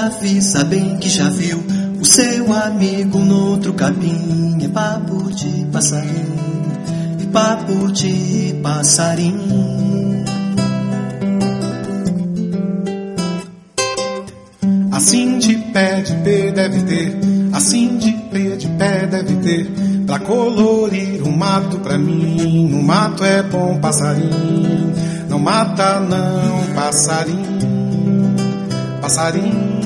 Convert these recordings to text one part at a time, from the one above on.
avisa bem que já viu o seu amigo no outro capim. É papo de passarinho, é papo de passarinho. Assim de pé deve ter, assim de pé deve ter, pra colorir um mato pra mim. No mato é bom passarinho, não mata não passarinho, passarinho.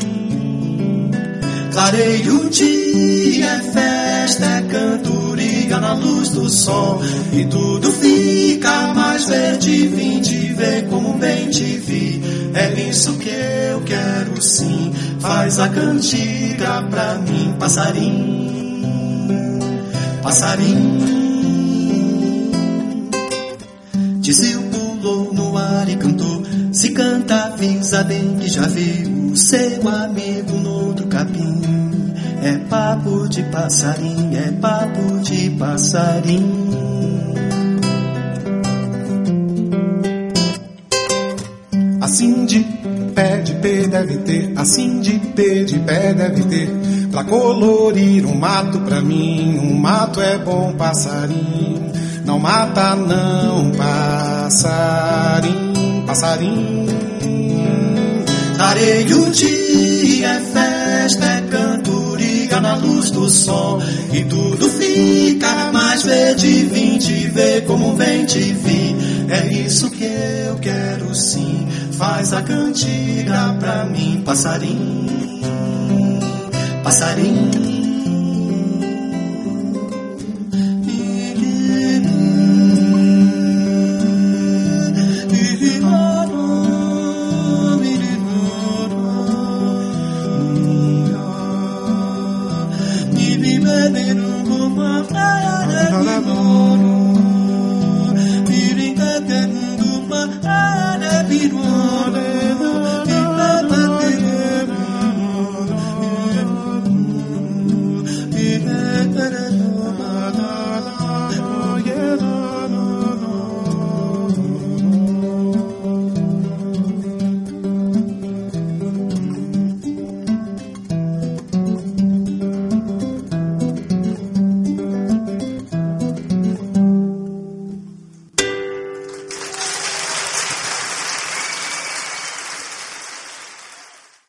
Clareia o dia, é festa, é cantoriga na luz do sol, e tudo fica mais verde. Vim te ver como bem te vi, é isso que eu quero sim. Faz a cantiga pra mim, passarinho, passarinho. Tizil pulou no ar e cantou. Se canta, avisa bem que já viu o seu amigo no outro capim. É papo de passarinho, é papo de passarinho. Assim de pé deve ter, assim de pé deve ter, pra colorir um mato pra mim. Um mato é bom passarinho, não mata não passarinho, passarinho. Clareia o dia, é festa, é cantoriga na luz do sol, e tudo fica mais verde. Vim te ver como bem te vi, é isso que eu quero sim. Faz a cantiga pra mim, passarinho, passarinho.